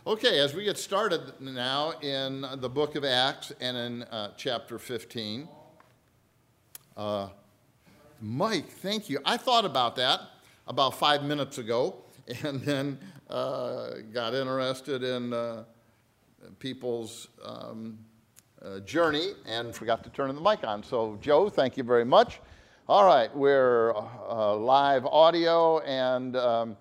Okay, as we get started now in the book of Acts and in chapter 15. Mike, thank you. I thought about that about 5 minutes ago and then got interested in people's journey and forgot to turn the mic on. So, Joe, thank you very much. All right, we're live audio, and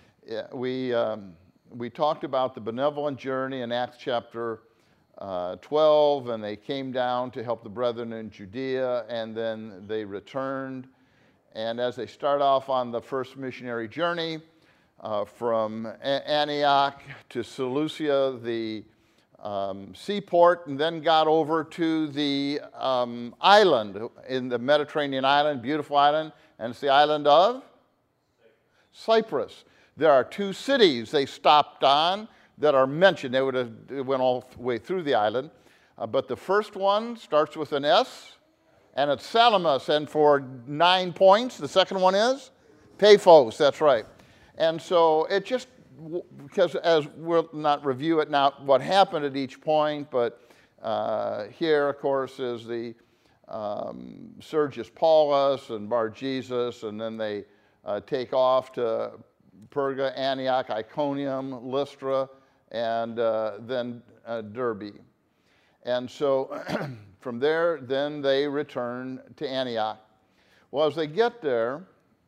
we talked about the benevolent journey in Acts chapter 12, and they came down to help the brethren in Judea, and then they returned. And as they start off on the first missionary journey from Antioch to Seleucia, the seaport, and then got over to the island in the Mediterranean island, beautiful island, and it's the island of Cyprus. There are two cities they stopped on that are mentioned. They would have went all the way through the island. But the first one starts with an S, and it's Salamis. And for 9 points, the second one is Paphos. That's right. And so it just, because as we'll not review it now, what happened at each point, but here, of course, is the Sergius Paulus and Bar Jesus, and then they take off to Perga, Antioch, Iconium, Lystra, and then Derbe. And so from there, then they return to Antioch. Well, as they get there,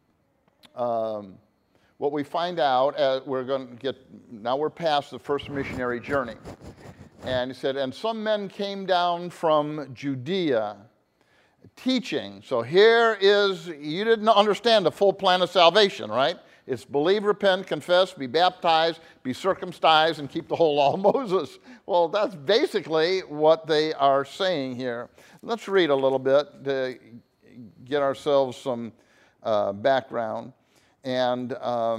what we find out, now we're past the first missionary journey. And he said, and some men came down from Judea teaching. So here is, you didn't understand the full plan of salvation, right? It's believe, repent, confess, be baptized, be circumcised, and keep the whole law of Moses. Well, that's basically what they are saying here. Let's read a little bit to get ourselves some background. And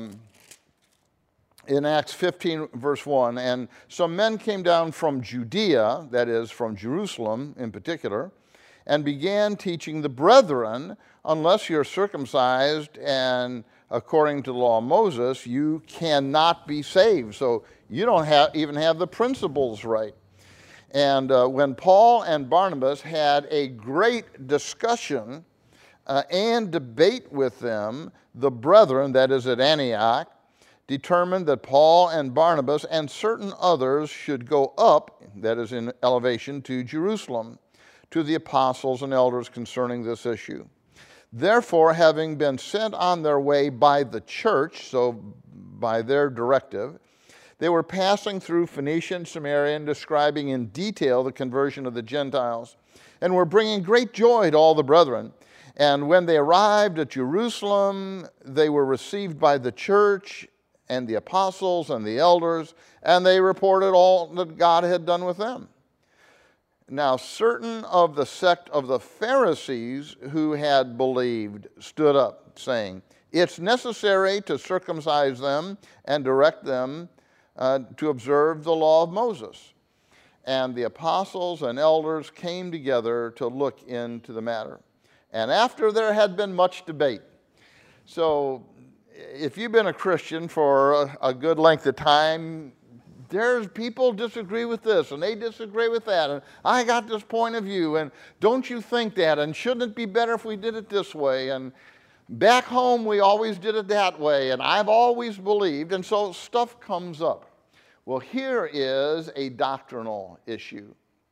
in Acts 15, verse 1, and some men came down from Judea, that is, from Jerusalem in particular, and began teaching the brethren, unless you're circumcised and according to the law of Moses, you cannot be saved. So you don't even have the principles right. And when Paul and Barnabas had a great discussion and debate with them, the brethren, that is at Antioch, determined that Paul and Barnabas and certain others should go up, that is in elevation, to Jerusalem, to the apostles and elders concerning this issue. Therefore, having been sent on their way by the church, so by their directive, they were passing through Phoenicia and Samaria and describing in detail the conversion of the Gentiles, and were bringing great joy to all the brethren. And when they arrived at Jerusalem, they were received by the church and the apostles and the elders, and they reported all that God had done with them. Now, certain of the sect of the Pharisees who had believed stood up, saying, it's necessary to circumcise them and direct them to observe the law of Moses. And the apostles and elders came together to look into the matter. And after there had been much debate. So, if you've been a Christian for a good length of time, there's people disagree with this, and they disagree with that, and I got this point of view, and don't you think that, and shouldn't it be better if we did it this way, and back home we always did it that way, and I've always believed, and so stuff comes up. Well, here is a doctrinal issue,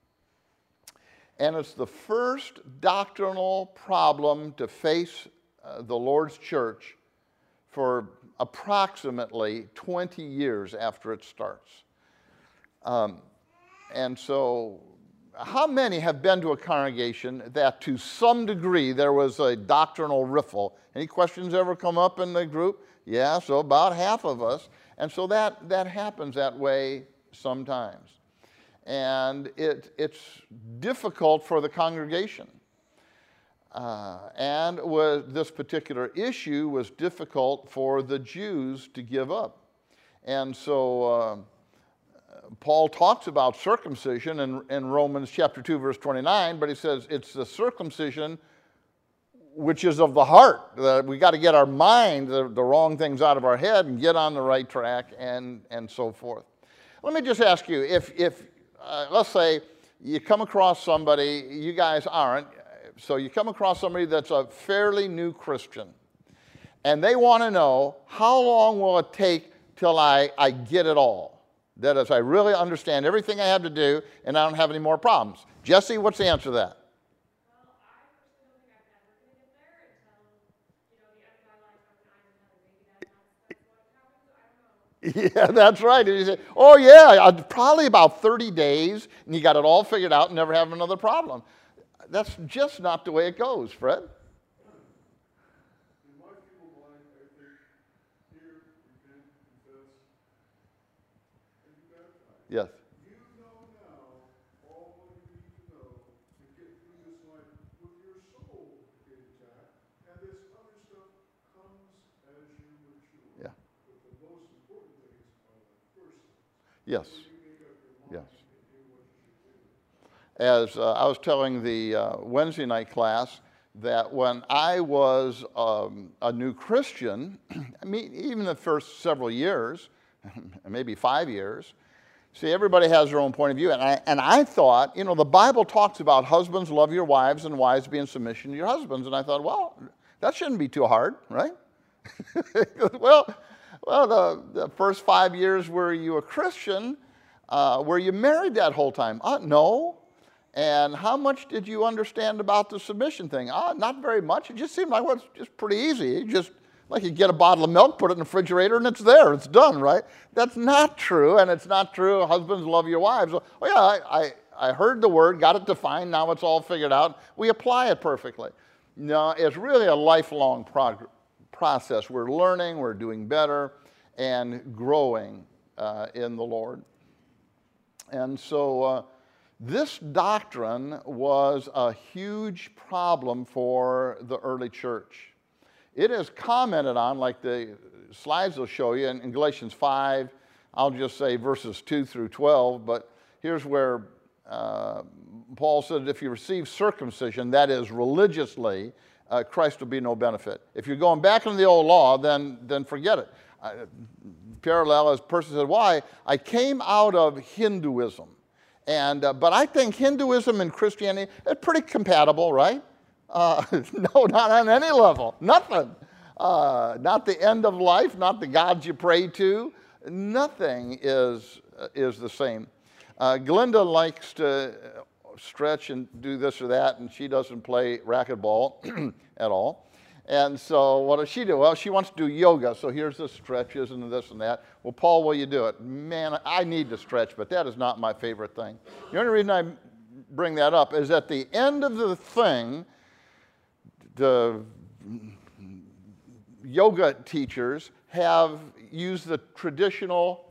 and it's the first doctrinal problem to face the Lord's church for approximately 20 years after it starts. And so, how many have been to a congregation that to some degree there was a doctrinal riffle? Any questions ever come up in the group? Yeah, so about half of us. And so that happens that way sometimes. And it's difficult for the congregation. And this particular issue was difficult for the Jews to give up. And so Paul talks about circumcision in Romans chapter 2, verse 29, but he says it's the circumcision which is of the heart. We got to get our mind, the wrong things out of our head and get on the right track and so forth. let me just ask you, if let's say you come across somebody, you guys aren't, so you come across somebody that's a fairly new Christian, and they want to know, how long will it take till I get it all? That is, I really understand everything I have to do, and I don't have any more problems. Jesse, what's the answer to that? Well, I personally don't think I'm ever going to get there until, the end of my life, I'm in heaven. Maybe that's what happens. I don't know. Yeah, that's right. And you say, oh yeah, probably about 30 days, and you got it all figured out and never have another problem. That's just not the way it goes, Fred. In my feeble mind, I think, hear, repent, confess, and be baptized. Yes. You know now all what you need to know to get through this life with your soul intact, and this other stuff comes as you mature. Yeah. But the most important things are the first things. Yes. When you make up your mind Yes. and do what you should do. As I was telling the Wednesday night class, that when I was a new Christian, I mean, even the first several years, maybe 5 years, see, everybody has their own point of view. And I thought, the Bible talks about husbands love your wives and wives be in submission to your husbands. And I thought, well, that shouldn't be too hard, right? well, the first 5 years, were you a Christian? Were you married that whole time? No. And how much did you understand about the submission thing? Not very much. It just seemed like, well, it's just pretty easy. Just like you get a bottle of milk, put it in the refrigerator, and it's there. It's done, right? That's not true, and it's not true. Husbands love your wives. Oh, yeah, I heard the word, got it defined, now it's all figured out. We apply it perfectly. No, it's really a lifelong process. We're learning, we're doing better, and growing in the Lord. And so this doctrine was a huge problem for the early church. It is commented on, like the slides will show you, in Galatians 5, I'll just say verses 2 through 12, but here's where Paul said, if you receive circumcision, that is religiously, Christ will be no benefit. If you're going back into the old law, then forget it. Parallel, as a person said, why? I came out of Hinduism. But I think Hinduism and Christianity are pretty compatible, right? No, not on any level. Nothing. Not the end of life, not the gods you pray to. Nothing is the same. Glinda likes to stretch and do this or that, and she doesn't play racquetball at all. And so what does she do? Well, she wants to do yoga, so here's the stretches and this and that. Well, Paul, will you do it? Man, I need to stretch, but that is not my favorite thing. The only reason I bring that up is at the end of the thing, the yoga teachers have used the traditional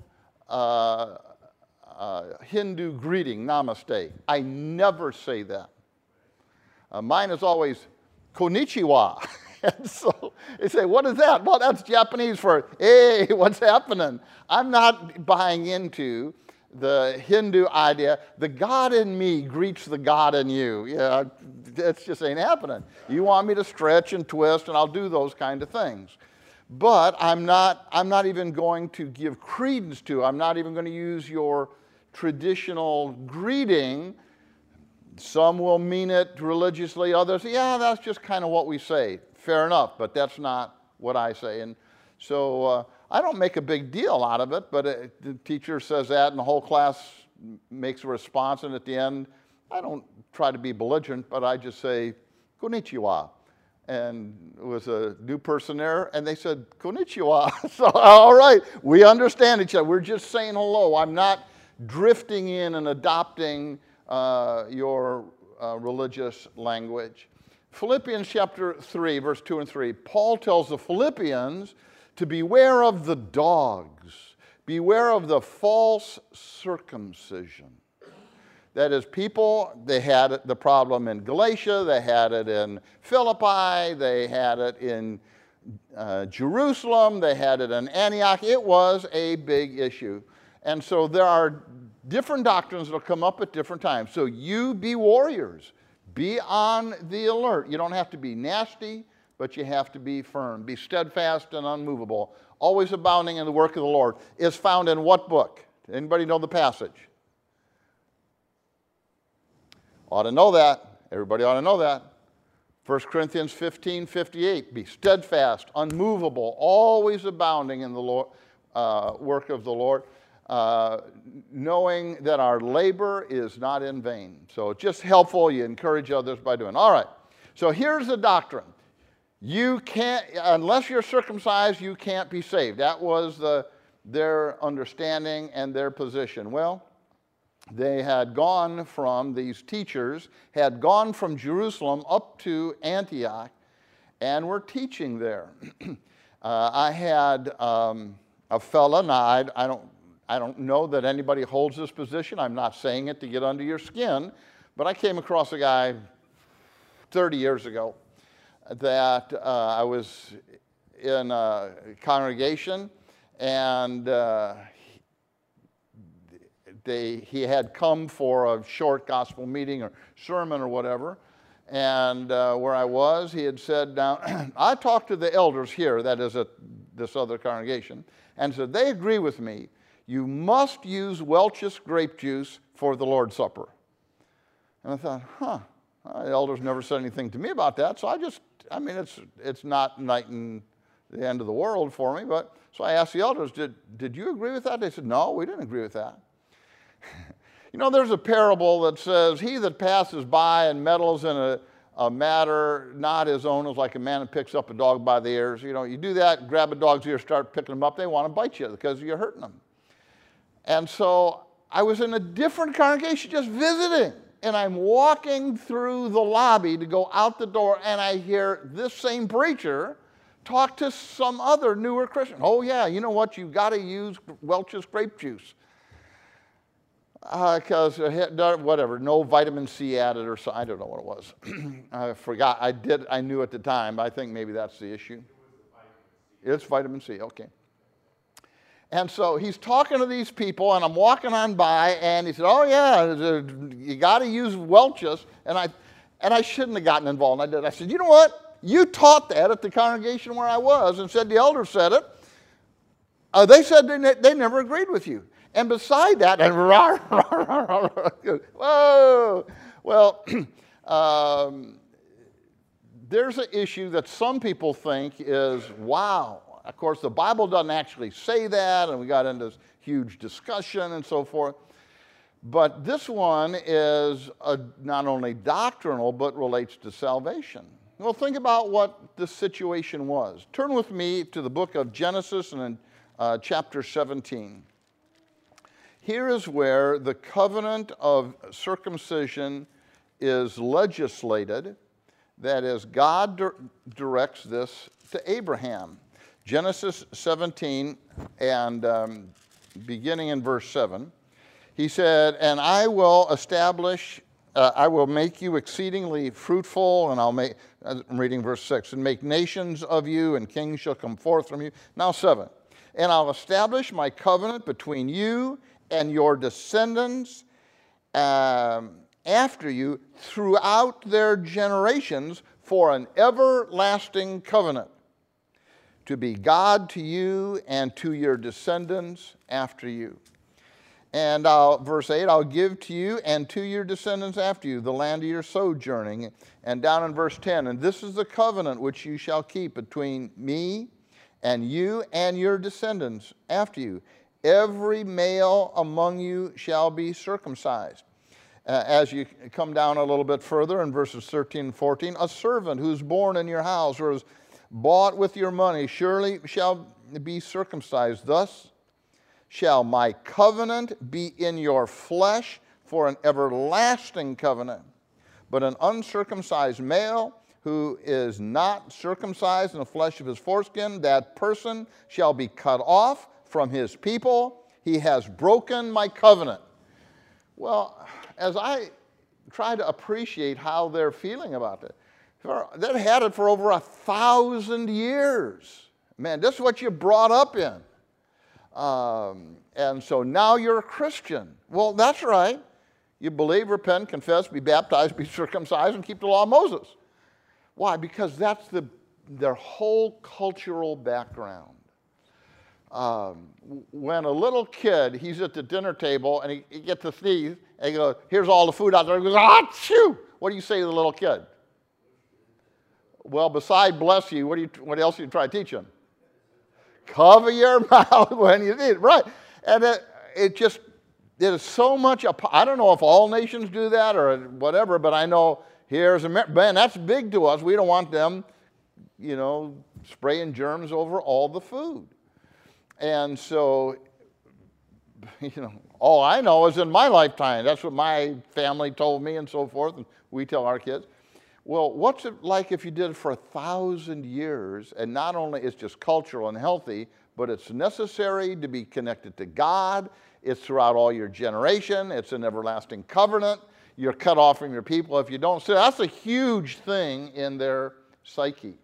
Hindu greeting, namaste. I never say that. Mine is always konnichiwa. And so they say, what is that? Well, that's Japanese for, hey, what's happening? I'm not buying into the Hindu idea, the God in me greets the God in you. Yeah, that just ain't happening. You want me to stretch and twist, and I'll do those kind of things. But I'm not even going to give credence to, I'm not even going to use your traditional greeting. Some will mean it religiously, others, yeah, that's just kind of what we say. Fair enough, but that's not what I say. And so I don't make a big deal out of it, but the teacher says that, and the whole class makes a response, and at the end, I don't try to be belligerent, but I just say, konnichiwa. And it was a new person there, and they said, konnichiwa. So, all right, we understand each other. We're just saying hello. I'm not drifting in and adopting your religious language. Philippians chapter 3, verse 2 and 3, Paul tells the Philippians to beware of the dogs, beware of the false circumcision. That is, people, they had the problem in Galatia, they had it in Philippi, they had it in Jerusalem, they had it in Antioch. It was a big issue. And so there are different doctrines that will come up at different times. So you be warriors. Be on the alert. You don't have to be nasty, but you have to be firm. Be steadfast and unmovable. Always abounding in the work of the Lord. Is found in what book? Anybody know the passage? Ought to know that. Everybody ought to know that. 1 Corinthians 15:58. Be steadfast, unmovable, always abounding in the Lord, work of the Lord, knowing that our labor is not in vain. So it's just helpful. You encourage others by doing. All right. So here's the doctrine. You can't, unless you're circumcised, you can't be saved. That was their understanding and their position. Well, they had gone from, these teachers had gone from Jerusalem up to Antioch and were teaching there. I had a fella, now I don't know that anybody holds this position. I'm not saying it to get under your skin, but I came across a guy 30 years ago that I was in a congregation, and he had come for a short gospel meeting or sermon or whatever, and where I was, he had said, now, I talked to the elders here, that is at this other congregation, and said, they agree with me, you must use Welch's grape juice for the Lord's Supper. And I thought, the elders never said anything to me about that, so it's not night and the end of the world for me, but so I asked the elders, did you agree with that? They said, no, we didn't agree with that. You know, there's a parable that says, he that passes by and meddles in a matter not his own is like a man that picks up a dog by the ears. You know, you do that, grab a dog's ear, start picking them up, they want to bite you because you're hurting them. And so I was in a different congregation just visiting, and I'm walking through the lobby to go out the door, and I hear this same preacher talk to some other newer Christian. Oh yeah, you know what, you've got to use Welch's grape juice. Because whatever, no vitamin C added or so, I don't know what it was. I forgot. I knew at the time. I think maybe that's the issue. It's vitamin C, okay. And so he's talking to these people, and I'm walking on by, and he said, oh yeah, you got to use Welch's. And I shouldn't have gotten involved. And I did. I said, you know what? You taught that at the congregation where I was, and said the elders said it. They said they never agreed with you. And beside that, and whoa, well, there's an issue that some people think is, wow. Of course, the Bible doesn't actually say that, and we got into this huge discussion and so forth. But this one is not only doctrinal, but relates to salvation. Well, think about what the situation was. Turn with me to the book of Genesis and chapter 17. Here is where the covenant of circumcision is legislated. That is, God directs this to Abraham. Genesis 17, and beginning in verse 7, he said, and I will establish, I will make you exceedingly fruitful, and I'm reading verse 6, and make nations of you, and kings shall come forth from you. Now 7, and I'll establish my covenant between you and your descendants after you throughout their generations for an everlasting covenant, to be God to you and to your descendants after you. And verse 8, I'll give to you and to your descendants after you the land of your sojourning. And down in verse 10, and this is the covenant which you shall keep between me and you and your descendants after you. Every male among you shall be circumcised. As you come down a little bit further in verses 13 and 14, a servant who's born in your house or is bought with your money surely shall be circumcised. Thus shall my covenant be in your flesh for an everlasting covenant. But an uncircumcised male who is not circumcised in the flesh of his foreskin, that person shall be cut off from his people. He has broken my covenant. Well, as I try to appreciate how they're feeling about it, they've had it for over 1,000 years. Man, this is what you brought up in. And so now you're a Christian. Well, that's right. You believe, repent, confess, be baptized, be circumcised, and keep the law of Moses. Why? Because that's their whole cultural background. when a little kid, he's at the dinner table and he gets to sneeze, and he goes, here's all the food out there. He goes, ah, shoo! What do you say to the little kid? Well, beside bless you, what else do you try to teach him? Cover your mouth when you eat, right? And it is so much, I don't know if all nations do that or whatever, but I know here's America, man, that's big to us. We don't want them, spraying germs over all the food. And so, all I know is in my lifetime, that's what my family told me and so forth, and we tell our kids. Well, what's it like if you did it for 1,000 years, and not only it's just cultural and healthy, but it's necessary to be connected to God, it's throughout all your generation, it's an everlasting covenant, you're cut off from your people if you don't. So that's a huge thing in their psyche.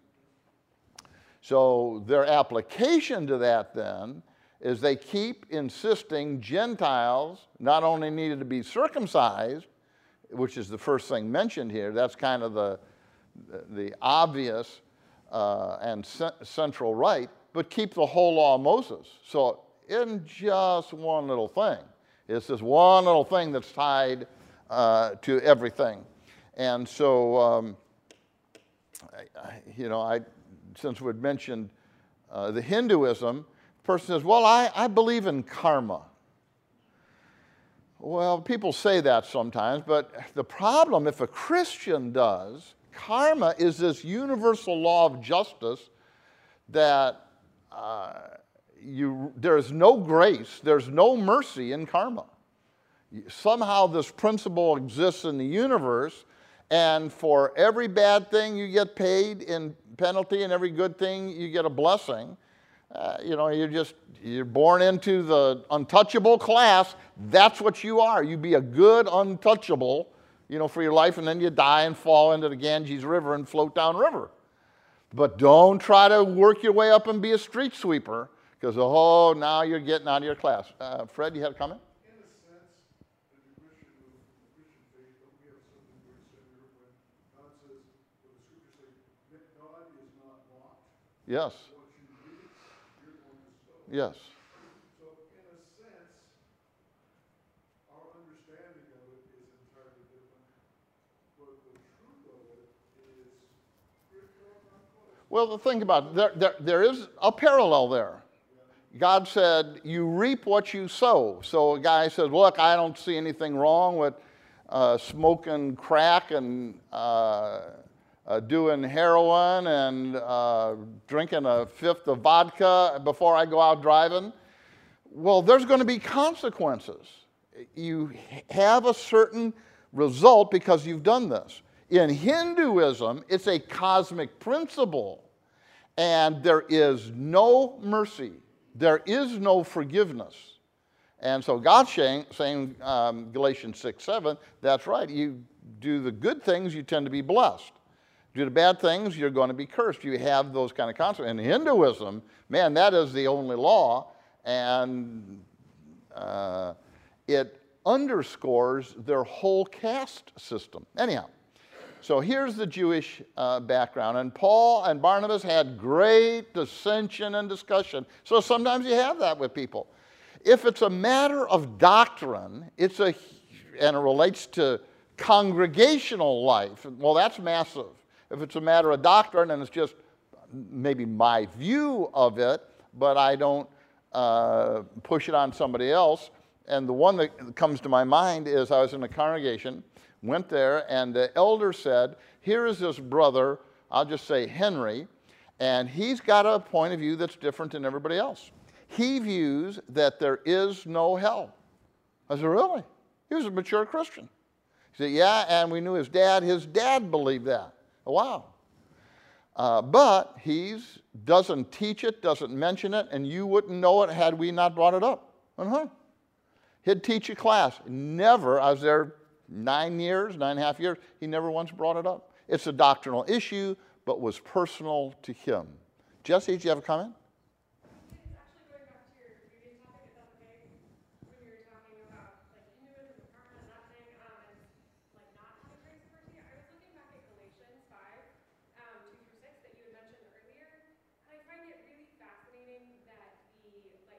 So their application to that then is they keep insisting Gentiles not only needed to be circumcised, which is the first thing mentioned here, that's kind of the obvious and central right, but keep the whole law of Moses. So in just one little thing, it's this one little thing that's tied to everything. And so, since we'd mentioned the Hinduism, the person says, well, I believe in karma. Well, people say that sometimes, but the problem, if a Christian does, karma is this universal law of justice that there's no grace, there's no mercy in karma. Somehow this principle exists in the universe, and for every bad thing you get paid in penalty, and every good thing you get a blessing. You're born into the untouchable class. That's what you are. You be a good untouchable, for your life, and then you die and fall into the Ganges River and float down river. But don't try to work your way up and be a street sweeper, because, now you're getting out of your class. Fred, you had a comment? In a sense, the tradition of the Christian faith, don't we have something very similar when God says, when the scriptures say, that God is not mocked? Yes. What you reap, you're going to sow. Yes. So, in a sense, our understanding of it is entirely different, but the truth of it is pretty doggone close. Well, the thing about it, there is a parallel there. God said, you reap what you sow. So a guy says, look, I don't see anything wrong with smoking crack and doing heroin and drinking a fifth of vodka before I go out driving. Well, there's going to be consequences. You have a certain result because you've done this. In Hinduism, it's a cosmic principle, and there is no mercy. There is no forgiveness. And so God's saying Galatians 6:7, that's right. You do the good things, you tend to be blessed. Do the bad things, you're going to be cursed. You have those kind of consequences. In Hinduism, man, that is the only law, and it underscores their whole caste system. Anyhow, so here's the Jewish background. And Paul and Barnabas had great dissension and discussion. So sometimes you have that with people. If it's a matter of doctrine, and it relates to congregational life, well, that's massive. If it's a matter of doctrine and it's just maybe my view of it, but I don't push it on somebody else. And the one that comes to my mind is I was in a congregation, went there, and the elder said, here is this brother, I'll just say Henry, and he's got a point of view that's different than everybody else. He views that there is no hell. I said, really? He was a mature Christian. He said, yeah, and we knew his dad. His dad believed that. Wow. But he doesn't teach it, doesn't mention it, and you wouldn't know it had we not brought it up. He'd teach a class. Never, I was there 9.5 years, he never once brought it up. It's a doctrinal issue, but was personal to him. Jesse, do you have a comment? It's actually going back to your reading topic, if that's okay, when you were talking about Hinduism and karma and that thing, and not having grace and mercy. I was looking back at Galatians 5, 2 through 6 that you had mentioned earlier, and I find it really fascinating that the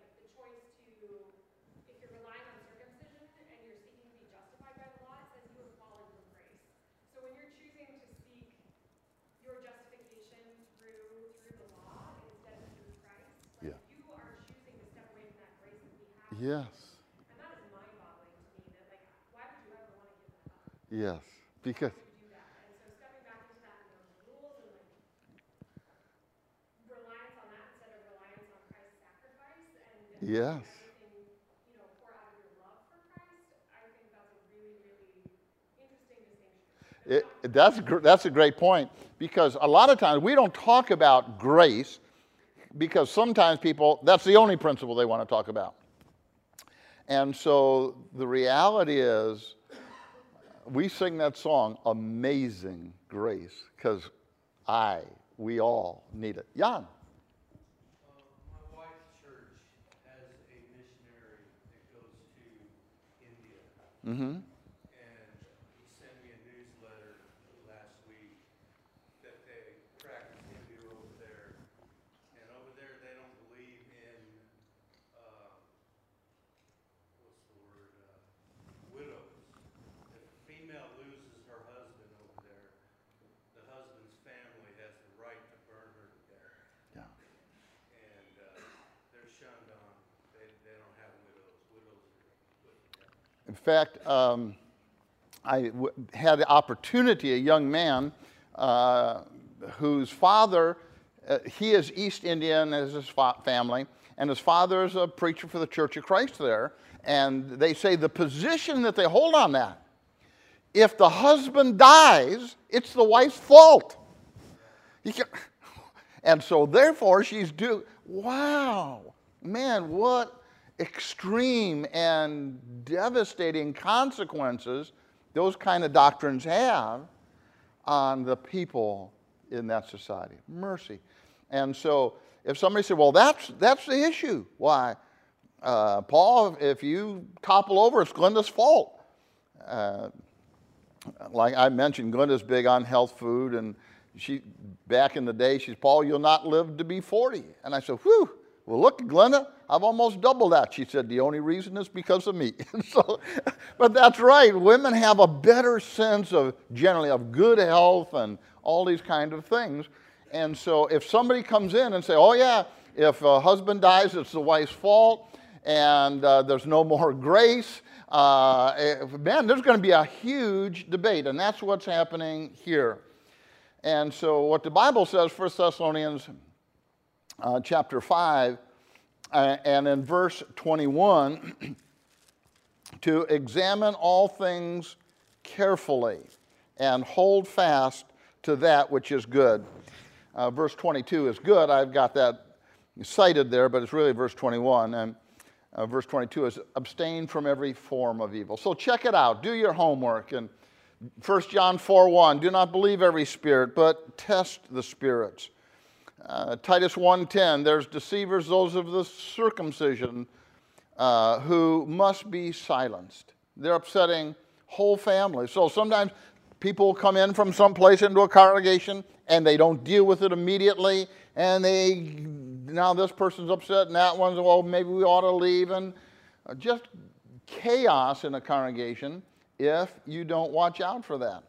Yes. And that is mind-boggling to me that, like, why would you ever want to give that up? Yes. Because, Why would you do that? And so stepping back into that, you know, the rules and, like, reliance on that instead of reliance on Christ's sacrifice and yes. everything, you know, pour out of your love for Christ, I think that's a really, really interesting distinction. That's a great point, because a lot of times we don't talk about grace because sometimes people, that's the only principle they want to talk about. And so the reality is, we sing that song, Amazing Grace, because we all need it. Jan. My wife's church has a missionary that goes to India. Mm-hmm. And he sent me a newsletter last week that they practice Hindu over there. And over there they don't believe in, what's the word, widows. If a female loses her husband over there, the husband's family has the right to burn her to death. Yeah. And they're shunned on. They don't have widows. Widows are put to death. In fact, had the opportunity, a young man whose father, he is East Indian as his family, and his father is a preacher for the Church of Christ there. And they say the position that they hold on that, if the husband dies, it's the wife's fault. And so therefore she's due. Wow, man, what extreme and devastating consequences those kind of doctrines have on the people in that society. Mercy. And so if somebody said, well, that's the issue. Why? Paul, if you topple over, it's Glenda's fault. Like I mentioned, Glenda's big on health food, and she, back in the day, she's, Paul, you'll not live to be 40. And I said, whew, well, look, Glenda, I've almost doubled that. She said, the only reason is because of me. So, but that's right. Women have a better sense of, generally, of good health and all these kind of things. And so if somebody comes in and say, oh, yeah, if a husband dies, it's the wife's fault, and there's no more grace, man, there's going to be a huge debate, and that's what's happening here. And so what the Bible says, 1 Thessalonians chapter 5, and in verse 21, to examine all things carefully and hold fast to that which is good. Verse 22 is good. I've got that cited there, but it's really verse 21. And verse 22 is abstain from every form of evil. So check it out. Do your homework. And 1 John 4:1, do not believe every spirit, but test the spirits. Titus 1:10, there's deceivers, those of the circumcision, who must be silenced. They're upsetting whole families. So sometimes people come in from someplace into a congregation and they don't deal with it immediately, and now this person's upset and that one's, well, maybe we ought to leave, and just chaos in a congregation if you don't watch out for that.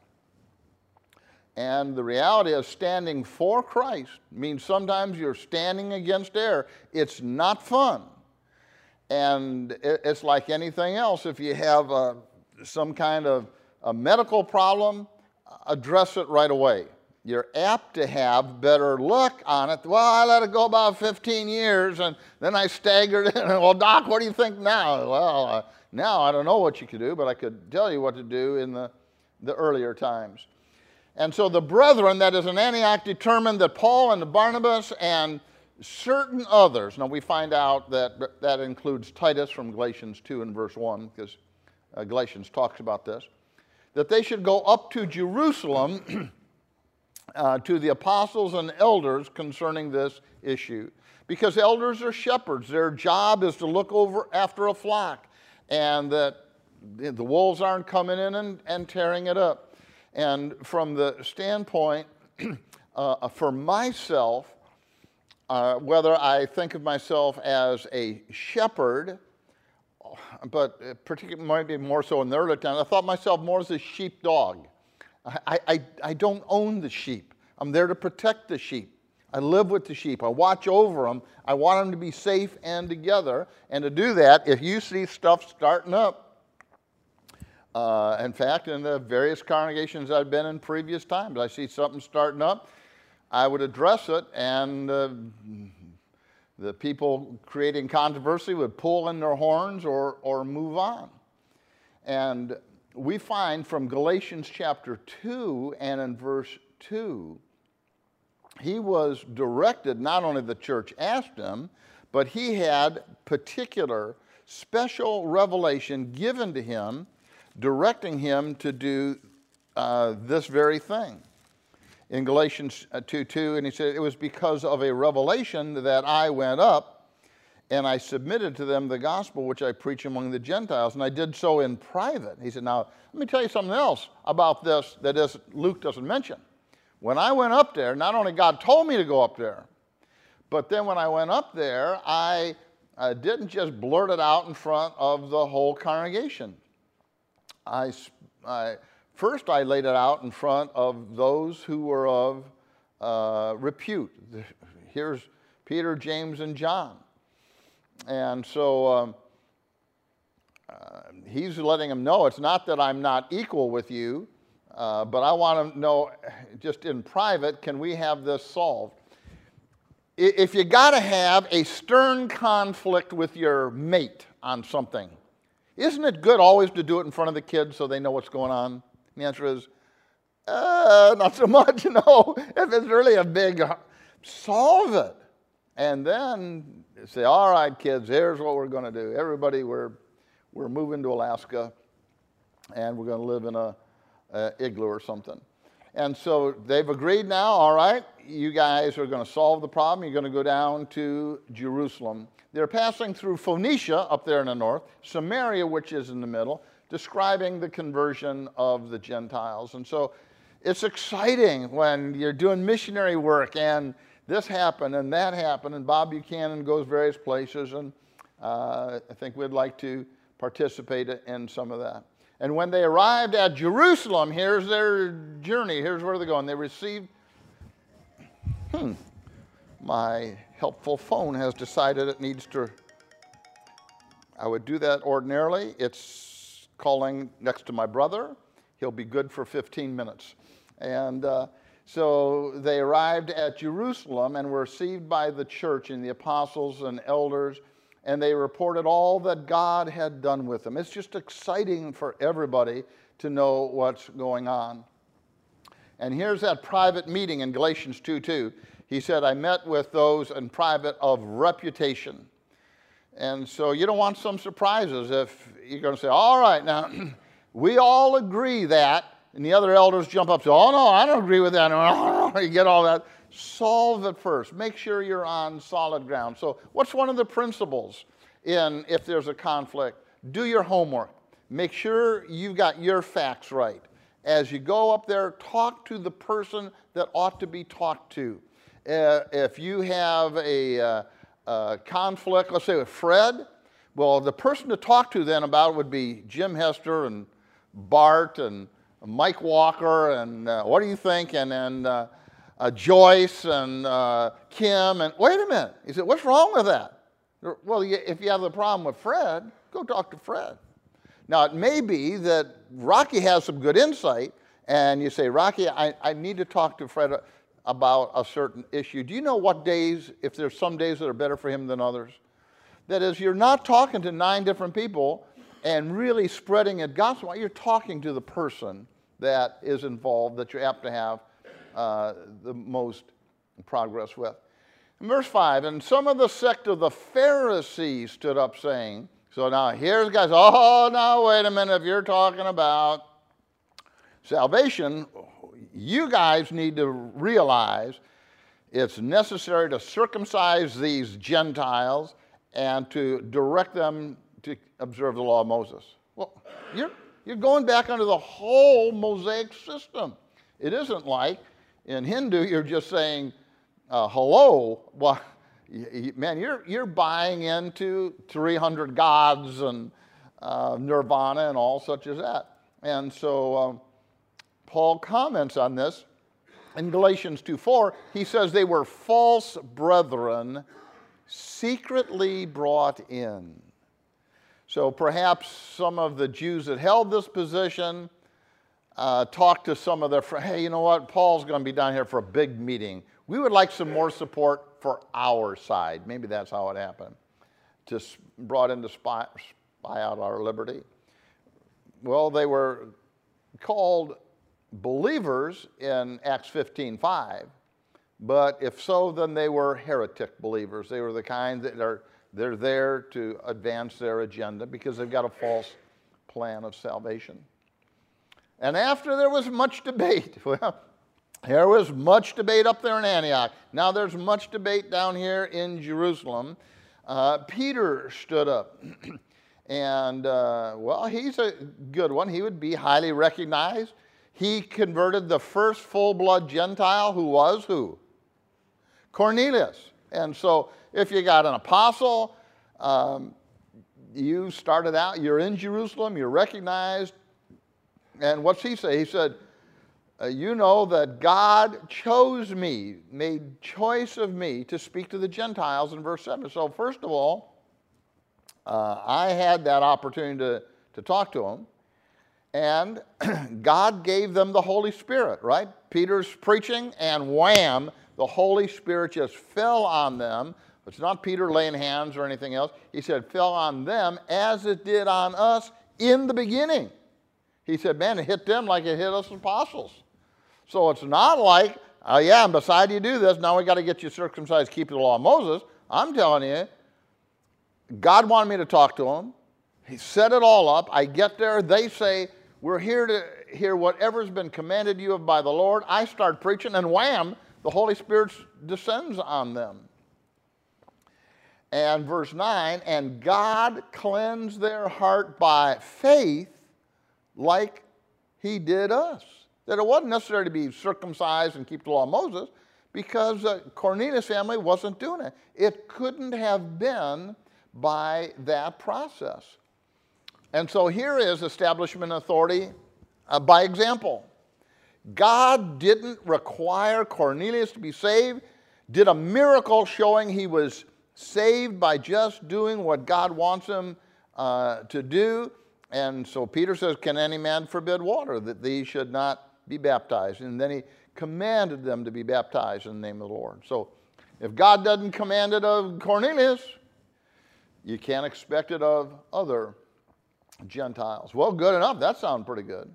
And the reality is, standing for Christ means sometimes you're standing against error. It's not fun. And it's like anything else. If you have some kind of a medical problem, address it right away. You're apt to have better luck on it. Well, I let it go about 15 years, and then I staggered in. Well, Doc, what do you think now? Well, now I don't know what you could do, but I could tell you what to do in the earlier times. And so the brethren that is in Antioch determined that Paul and Barnabas and certain others, now we find out that that includes Titus from Galatians 2 and verse 1, because Galatians talks about this, that they should go up to Jerusalem to the apostles and elders concerning this issue. Because elders are shepherds. Their job is to look over after a flock, and that the wolves aren't coming in and tearing it up. And from the standpoint, for myself, whether I think of myself as a shepherd, but particularly maybe more so in the early times, I thought myself more as a sheepdog. I don't own the sheep. I'm there to protect the sheep. I live with the sheep. I watch over them. I want them to be safe and together. And to do that, if you see stuff starting up, in fact, in the various congregations I've been in previous times, I see something starting up, I would address it, and the people creating controversy would pull in their horns or move on. And we find from Galatians chapter 2 and in verse 2, he was directed, not only the church asked him, but he had particular special revelation given to him, directing him to do this very thing. In Galatians 2:2, and he said, it was because of a revelation that I went up and I submitted to them the gospel which I preach among the Gentiles, and I did so in private. He said, now, let me tell you something else about this that Luke doesn't mention. When I went up there, not only God told me to go up there, but then when I went up there, I didn't just blurt it out in front of the whole congregation. First, I laid it out in front of those who were of repute. Here's Peter, James, and John. And so he's letting them know it's not that I'm not equal with you, but I want to know, just in private, can we have this solved? If you got to have a stern conflict with your mate on something, isn't it good always to do it in front of the kids so they know what's going on? And the answer is, not so much, no. If it's really a big, solve it. And then say, all right, kids, here's what we're going to do. Everybody, we're moving to Alaska, and we're going to live in a igloo or something. And so they've agreed now, all right, you guys are going to solve the problem. You're going to go down to Jerusalem. They're passing through Phoenicia up there in the north, Samaria, which is in the middle, describing the conversion of the Gentiles. And so it's exciting when you're doing missionary work and this happened and that happened, and Bob Buchanan goes various places, and I think we'd like to participate in some of that. And when they arrived at Jerusalem, here's their journey. Here's where they're going. They received, my helpful phone has decided it needs to, I would do that ordinarily. It's calling next to my brother. He'll be good for 15 minutes. And so they arrived at Jerusalem and were received by the church and the apostles and elders, and they reported all that God had done with them. It's just exciting for everybody to know what's going on. And here's that private meeting in Galatians 2:2. He said, I met with those in private of reputation. And so you don't want some surprises if you're going to say, all right, now, we all agree that, and the other elders jump up and say, oh, no, I don't agree with that. No, you get all that. Solve it first. Make sure you're on solid ground. So what's one of the principles in if there's a conflict? Do your homework. Make sure you've got your facts right. As you go up there, talk to the person that ought to be talked to. If you have a conflict, let's say with Fred, well, the person to talk to then about it would be Jim Hester and Bart and Mike Walker and what do you think? And then Joyce and Kim. And wait a minute. He said, what's wrong with that? Well, if you have a problem with Fred, go talk to Fred. Now, it may be that Rocky has some good insight, and you say, Rocky, I need to talk to Fred about a certain issue. Do you know what days, if there's some days that are better for him than others? That is, you're not talking to 9 different people and really spreading it gospel. You're talking to the person that is involved, that you're apt to have the most progress with. In verse 5, and some of the sect of the Pharisees stood up saying, so now here's guys, oh, now wait a minute, if you're talking about salvation, you guys need to realize it's necessary to circumcise these Gentiles and to direct them to observe the law of Moses. Well, you're going back under the whole Mosaic system. It isn't like in Hindu you're just saying hello. Well, man, you're buying into 300 gods and nirvana and all such as that. And so Paul comments on this in Galatians 2:4, he says they were false brethren secretly brought in. So perhaps some of the Jews that held this position talked to some of their friends, hey, you know what, Paul's going to be down here for a big meeting. We would like some more support for our side. Maybe that's how it happened. Just brought in to spy out our liberty. Well, they were called believers in Acts 15:5, but if so, then they were heretic believers. They were the kind that they're there to advance their agenda because they've got a false plan of salvation. And after there was much debate, well, there was much debate up there in Antioch. Now there's much debate down here in Jerusalem. Peter stood up. And, well, he's a good one. He would be highly recognized. He converted the first full-blood Gentile who was who? Cornelius. And so if you got an apostle, you started out, you're in Jerusalem, you're recognized. And what's he say? He said, you know that God chose me, made choice of me to speak to the Gentiles in verse 7. So first of all, I had that opportunity to talk to them, and God gave them the Holy Spirit, right? Peter's preaching, and wham, the Holy Spirit just fell on them. It's not Peter laying hands or anything else. He said, fell on them as it did on us in the beginning. He said, man, it hit them like it hit us apostles. So it's not like, oh yeah, and beside you do this, now we got to get you circumcised, keep the law of Moses. I'm telling you, God wanted me to talk to them. He set it all up. I get there. They say, we're here to hear whatever's been commanded you of by the Lord. I start preaching, and wham, the Holy Spirit descends on them. And verse 9, and God cleansed their heart by faith like he did us. That it wasn't necessary to be circumcised and keep the law of Moses because Cornelius' family wasn't doing it. It couldn't have been by that process. And so here is establishment authority by example. God didn't require Cornelius to be saved, did a miracle showing he was saved by just doing what God wants him to do. And so Peter says, can any man forbid water, that these should not be baptized? And then he commanded them to be baptized in the name of the Lord. So if God doesn't command it of Cornelius, you can't expect it of other Gentiles. Well, good enough. That sounds pretty good.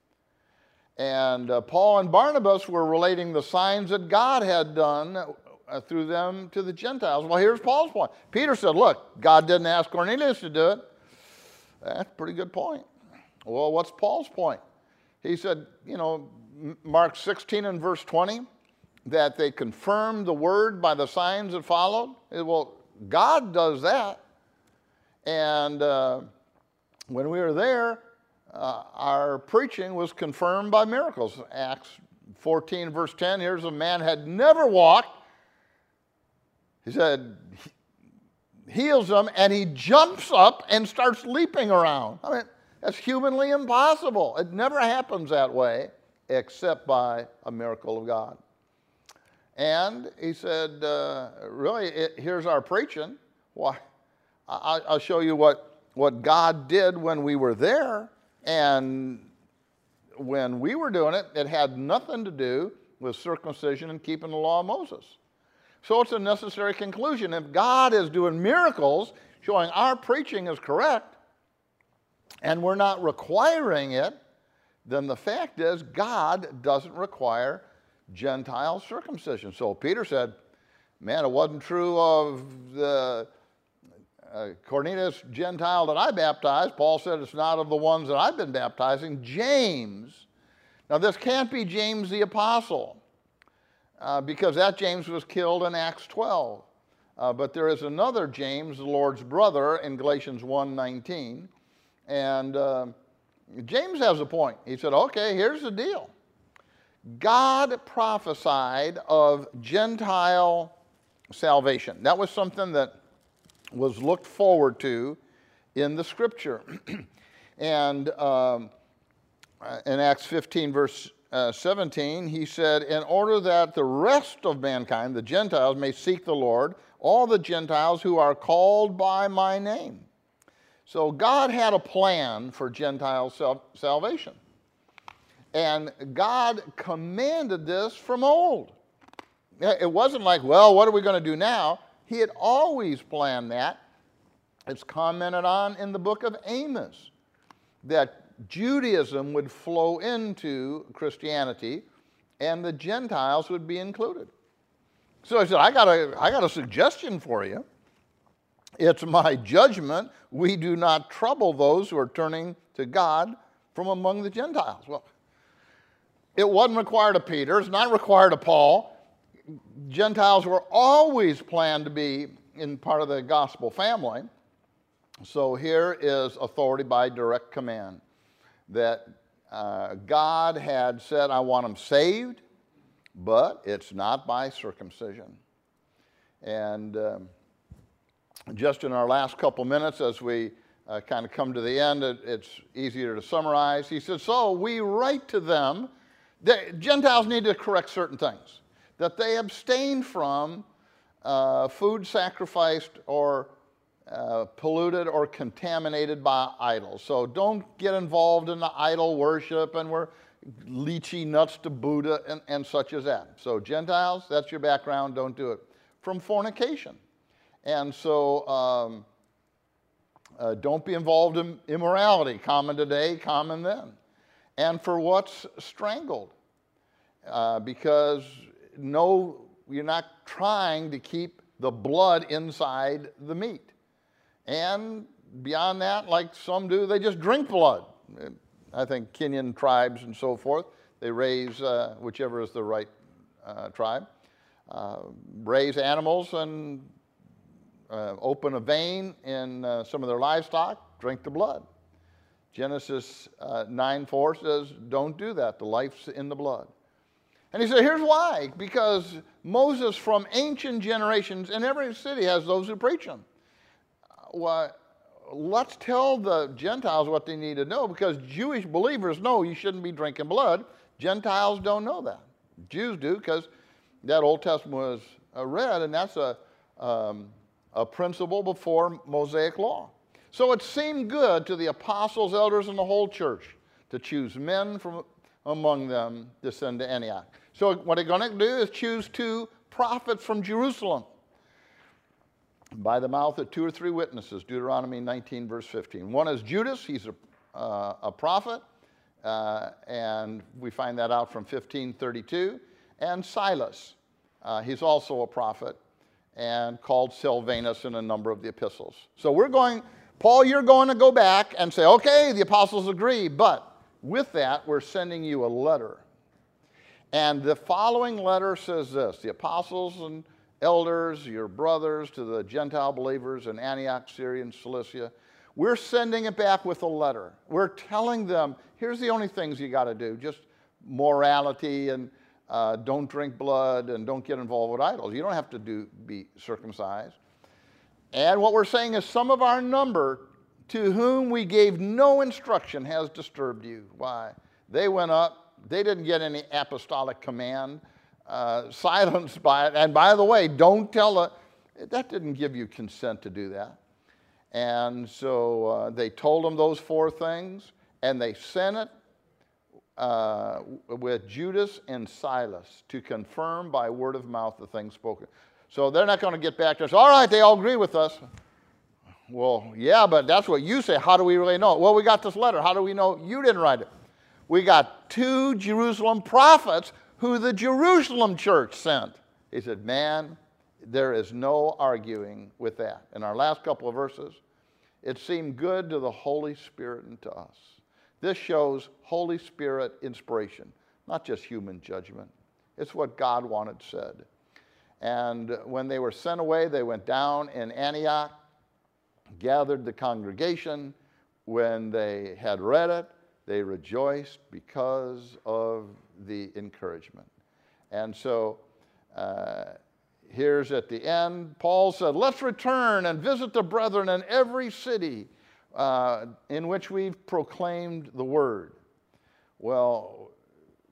And Paul and Barnabas were relating the signs that God had done through them to the Gentiles. Well, here's Paul's point. Peter said, look, God didn't ask Cornelius to do it. That's a pretty good point. Well, what's Paul's point? He said, you know, Mark 16 and verse 20, that they confirmed the word by the signs that followed. Well, God does that. And when we were there, our preaching was confirmed by miracles. Acts 14, verse 10, here's a man had never walked. He said, heals him, and he jumps up and starts leaping around. I mean, that's humanly impossible. It never happens that way except by a miracle of God. And he said, really, here's our preaching. Why? I'll show you what God did when we were there. And when we were doing it, it had nothing to do with circumcision and keeping the law of Moses. So it's a necessary conclusion. If God is doing miracles showing our preaching is correct, and we're not requiring it, then the fact is God doesn't require Gentile circumcision. So Peter said, man, it wasn't true of the Cornelius Gentile that I baptized. Paul said it's not of the ones that I've been baptizing. James. Now this can't be James the apostle because that James was killed in Acts 12. But there is another James, the Lord's brother, in Galatians 1:19. And James has a point. He said, okay, here's the deal. God prophesied of Gentile salvation. That was something that was looked forward to in the scripture. And in Acts 15, verse 17, he said, in order that the rest of mankind, the Gentiles, may seek the Lord, all the Gentiles who are called by my name. So God had a plan for Gentile salvation. And God commanded this from old. It wasn't like, well, what are we going to do now? He had always planned that. It's commented on in the book of Amos, that Judaism would flow into Christianity and the Gentiles would be included. So I said, I got a suggestion for you. It's my judgment we do not trouble those who are turning to God from among the Gentiles. Well, it wasn't required of Peter. It's not required of Paul. Gentiles were always planned to be in part of the gospel family. So here is authority by direct command, that God had said, I want them saved, but it's not by circumcision. And just in our last couple minutes, as we kind of come to the end, it's easier to summarize. He said, so we write to them, that Gentiles need to correct certain things, that they abstain from food sacrificed or polluted or contaminated by idols. So don't get involved in the idol worship and we're lychee nuts to Buddha and such as that. So Gentiles, that's your background, don't do it. From fornication. And so don't be involved in immorality, common today, common then. And for what's strangled, because you're not trying to keep the blood inside the meat. And beyond that, like some do, they just drink blood. I think Kenyan tribes and so forth, they raise, whichever is the right tribe, raise animals and open a vein in some of their livestock, drink the blood. Genesis 9:4 says, don't do that. The life's in the blood. And he said, here's why. Because Moses from ancient generations, in every city has those who preach him. Well, let's tell the Gentiles what they need to know, because Jewish believers know you shouldn't be drinking blood. Gentiles don't know that. Jews do, because that Old Testament was read, and that's a principle before Mosaic law. So it seemed good to the apostles, elders, and the whole church to choose men from among them to send to Antioch. So what they're going to do is choose 2 prophets from Jerusalem by the mouth of 2 or 3 witnesses, Deuteronomy 19, verse 15. One is Judas, he's a prophet, and we find that out from 1532. And Silas, he's also a prophet, and called Silvanus in a number of the epistles. So we're going, Paul, you're going to go back and say, okay, the apostles agree, but with that, we're sending you a letter. And the following letter says this: the apostles and elders, your brothers, to the Gentile believers in Antioch, Syria, and Cilicia, we're sending it back with a letter. We're telling them, here's the only things you got to do, just morality and don't drink blood and don't get involved with idols. You don't have to be circumcised. And what we're saying is some of our number to whom we gave no instruction has disturbed you. Why? They went up. They didn't get any apostolic command, silenced by it. And by the way, don't tell it. That didn't give you consent to do that. And so they told them those 4 things, and they sent it with Judas and Silas to confirm by word of mouth the things spoken. So they're not going to get back to us, all right, they all agree with us. Well, yeah, but that's what you say. How do we really know? Well, we got this letter. How do we know you didn't write it? We got 2 Jerusalem prophets who the Jerusalem church sent. He said, man, there is no arguing with that. In our last couple of verses, it seemed good to the Holy Spirit and to us. This shows Holy Spirit inspiration, not just human judgment. It's what God wanted said. And when they were sent away, they went down in Antioch, gathered the congregation. When they had read it, they rejoiced because of the encouragement. And so here's at the end, Paul said, let's return and visit the brethren in every city in which we've proclaimed the word. Well,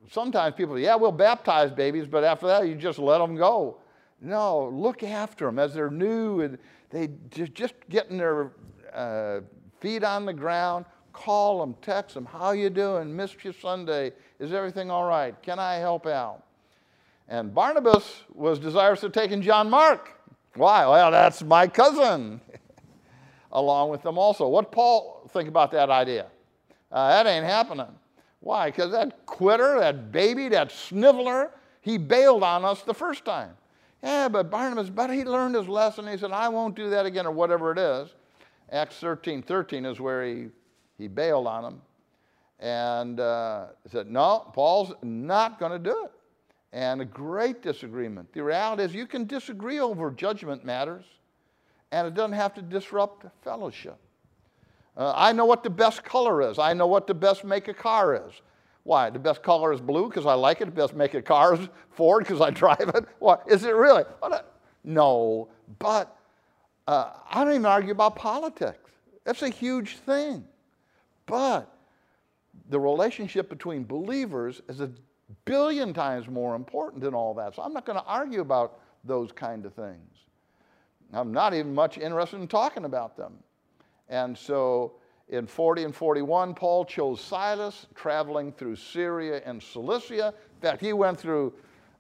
sometimes people say, yeah, we'll baptize babies, but after that, you just let them go. No, look after them as they're new and they just getting their feet on the ground. Call them, text them, how you doing? Missed you Sunday. Is everything all right? Can I help out? And Barnabas was desirous of taking John Mark. Why? Well, that's my cousin. Along with them also. What Paul think about that idea? That ain't happening. Why? Because that quitter, that baby, that sniveler, he bailed on us the first time. Yeah, but Barnabas, he learned his lesson. He said, I won't do that again, or whatever it is. Acts 13:13 is where he bailed on him. And said, no, Paul's not going to do it. And a great disagreement. The reality is you can disagree over judgment matters, and it doesn't have to disrupt fellowship. I know what the best color is. I know what the best make of car is. Why? The best color is blue because I like it. The best make of car is Ford because I drive it. What? Is it really? No, but I don't even argue about politics. That's a huge thing. But the relationship between believers is a billion times more important than all that. So I'm not going to argue about those kind of things. I'm not even much interested in talking about them. And so in 40 and 41, Paul chose Silas, traveling through Syria and Cilicia. In fact, he went through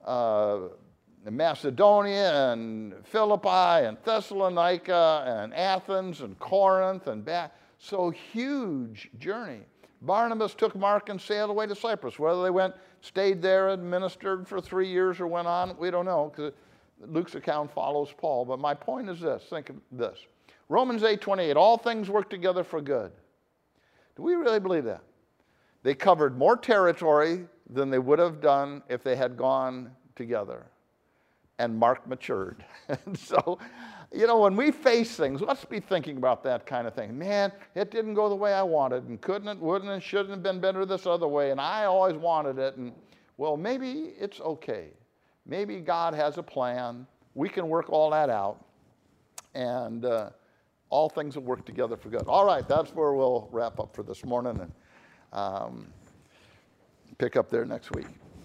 Macedonia and Philippi and Thessalonica and Athens and Corinth and back. So huge journey. Barnabas took Mark and sailed away to Cyprus. Whether they stayed there and ministered for 3 years or went on, we don't know, because Luke's account follows Paul. But my point is this, think of this. Romans 8:28, all things work together for good. Do we really believe that? They covered more territory than they would have done if they had gone together. And Mark matured. And so, when we face things, let's be thinking about that kind of thing. Man, it didn't go the way I wanted, and couldn't it, wouldn't it, shouldn't have been better this other way, and I always wanted it. And well, maybe it's okay. Maybe God has a plan. We can work all that out. And all things will work together for good. All right, that's where we'll wrap up for this morning and pick up there next week.